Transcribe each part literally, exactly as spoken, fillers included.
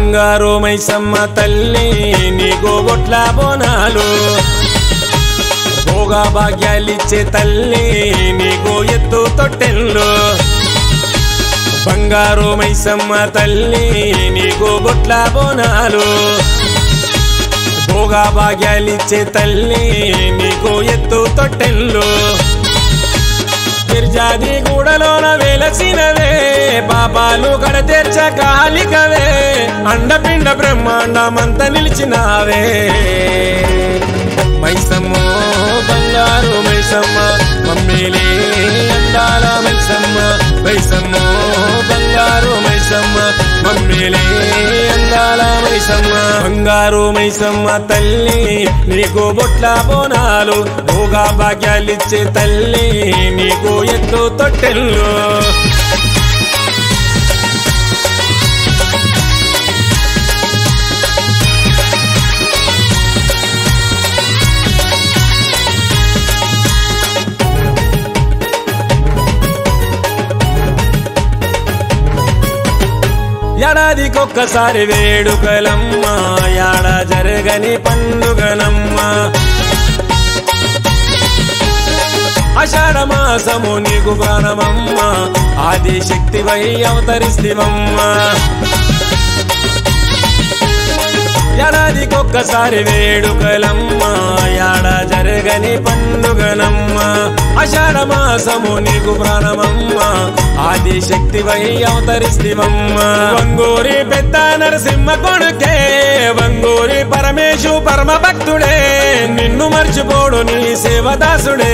బంగారు మైసమ్మ తల్లి నీకు బొట్ల బోనాలు భోగా భాగ్యాలిచ్చే తల్లి నీకు ఎత్తు తొట్టెళ్ళు బంగారు మైసమ్మ తల్లి నీకు బొట్ల బోనాలు భోగా భాగ్యాలిచ్చే తల్లి నీకు ఎత్తు తొట్టెళ్ళు గిరిజాది గూడలోన వెలసినవే పాపాలు కడతీర్చ కాలికవే అండపిండ బ్రహ్మాండమంత నిలిచినావే మైసమ్మో బంగారు మైసమ్మ మమ్మీలే అందాల మైసమ్మ మైసమ్మో బంగారు మైసమ్మ మమ్మీలే అందాల మైసమ్మ బంగారు మైసమ్మ తల్లి నీకు బొట్ల బోనాలు భోగా భాగ్యాలిచ్చే తల్లి నీకు ఎత్తు తొట్టెళ్ళు ఏడాదికొక్కసారి వేడుకలమ్మ యాడ జరగని పండుగనమ్మ ఆషాఢ మాసము నీకు ప్రాణమమ్మ ఆదిశక్తివై అవతరిస్తివమ్మ ఏడాదికొక్కసారి వేడుకలమ్మ యాడ జరగని పండుగనమ్మ ఆషాఢ మాసము నీకు ప్రాణమమ్మ ఆదిశక్తివై అవతరిస్తివమ్మ వంగూరి పెద్ద నరసింహ కొడుకే వంగూరి పరమేశు పరమ భక్తుడే నిన్ను మర్చిపోడు నీ సేవదాసుడే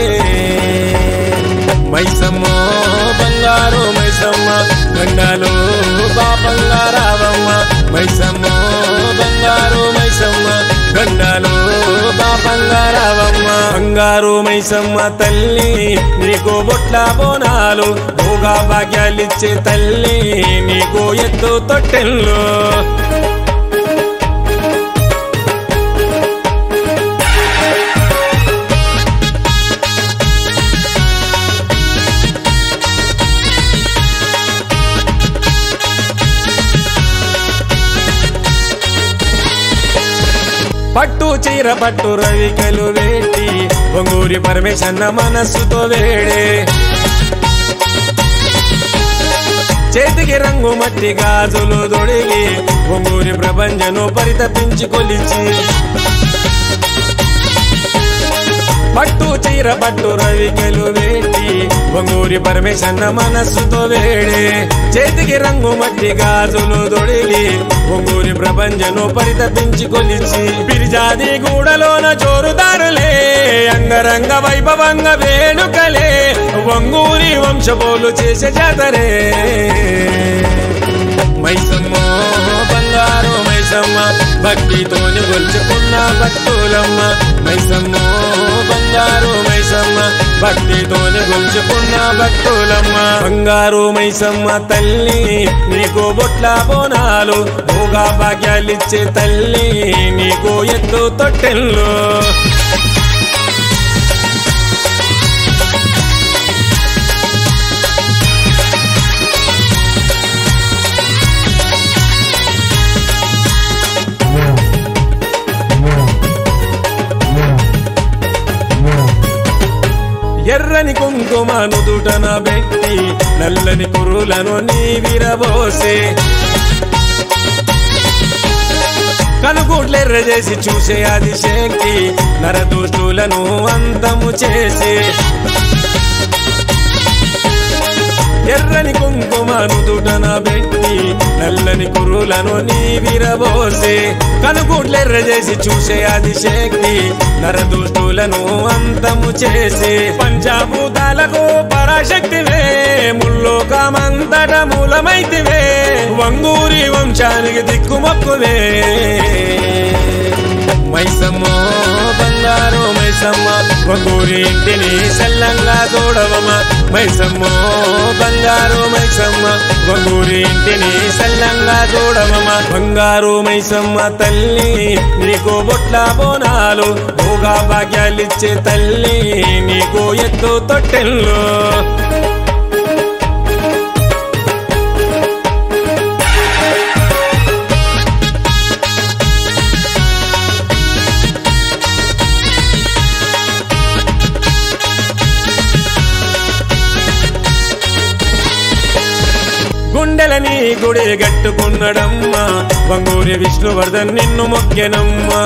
మైసమ్మో బంగారు మైసమ్మ గండాలు పాపంగా రావమ్మ మైసమ్మో బంగారు మైసమ్మ గండాలు పాపంగా రావమ్మ బంగారు మైసమ్మ తల్లి నీకు బొట్ల బోనాలు భోగా భాగ్యాలిచ్చే తల్లి నీకు ఎత్తు తొట్టెళ్ళు పట్టు చీర పట్టు రవికలు వేటి వంగూరి పరమేశన్న మనస్సుతో వేడే చేతికి రంగు మట్టి గాజులు దొడిగి వంగూరి ప్రపంచను పరితపించి కొలిచి పట్టు చీర పట్టు రవికలు వేటి వంగూరి పరమేశన్న మనస్సుతో వేడే చేతికి రంగు మట్టి గాజులు దొడిగి వంగూరి ప్రపంచను పరితపించి కొలిచి బిరిజాది గూడలోన జోరుదారులే అంగరంగ వైభవంగ వేడుకలే వంగూరి వంశపోలు చేసే జాతరే మైసమ్మో బంగారు మైసమ్మ భక్తితోని గొలుచుకున్న భక్తులమ్మ మైసమ్మో బంగారు మైసమ్మ భక్తితోని గొలుచుకున్న భక్తులమ్మ బంగారు మైసమ్మ తల్లి నీకు బొట్ల బోనాలు భోగా భాగ్యాలిచ్చే తల్లి నీకు ఎత్తు తొట్టెళ్ళు ఎర్రని కుంకుమ నుదుటన పెట్టి నల్లని కురులను నీ విరబోసే కనుగుడ్లెర్ర చేసి చూసే ఆదిశక్తి నరదుష్టులను అంతము చేసి ఎర్రని కుంకుమ నుదుటన పెట్టి నల్లని కురులను నీ విరబోసే కనుగుడ్లెర్ర చేసి చూసే ఆదిశక్తి నరదుష్టులను అంతము చేసి పంచభూతాలకు పరాశక్తివే ముల్లోకమంతట మూలమైతివే వంగూరి వంశానికి దిక్కుమొక్కువే మైసమ్మో బంగారు మైసమ్మ వంగూరి ఇంటిని సల్లంగా తోడవమ్మ మైసమ్మో బంగారు మైసమ్మ వంగూరి ఇంటిని సల్లంగా తోడవమ్మ బంగారు మైసమ్మ తల్లి నీకు బొట్ల బోనాలు భోగా భాగ్యాలిచ్చే తల్లి నీకు ఎత్తు తొట్టెళ్ళు గుండెలని గుడి గట్టుకున్నడమ్మా వంగూరి విష్ణువర్ధన్ నిన్ను మొక్కెనమ్మా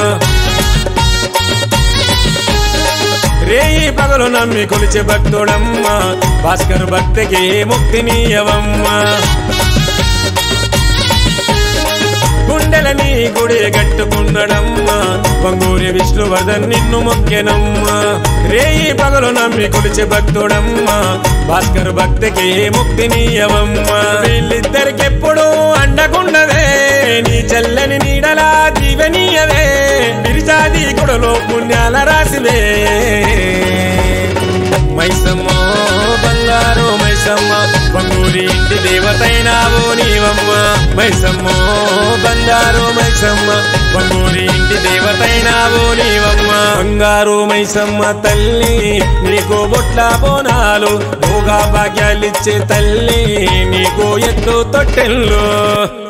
రేయి పగలు నమ్మి కొలిచే భక్తుడమ్మా భాస్కర్ భక్తికి ముక్తినీయవమ్మా గుండెలని గుడి గట్టుకున్నడమ్మా వంగూరి విష్ణువర్ధన్ నిన్ను మొక్కెనమ్మా రేయి పగలు నమ్మి కొలిచే భక్తుడమ్మా భాస్కర్ భక్తికి ముక్తినీయవమ్మా వీళ్ళిద్దరికెప్పుడు అండగుండవే నీ చల్లని నీడలా దీవెనీయవే బిరిజాది కొడలో పుణ్యాల రాసివే మైసమ్మ బంగారు మైసమ్మ వంగూరి ఇంటి దేవతైనావో నీవమ్మ మైసమ్మ బంగారు మైసమ్మ వంగూరి ఇంటి దేవతైనావో నీవమ్మ బంగారు మైసమ్మ తల్లి నీకు బొట్ల బోనాలు భోగా భాగ్యాలిచ్చే తల్లి నీకు ఎత్తు తొట్టెల్లో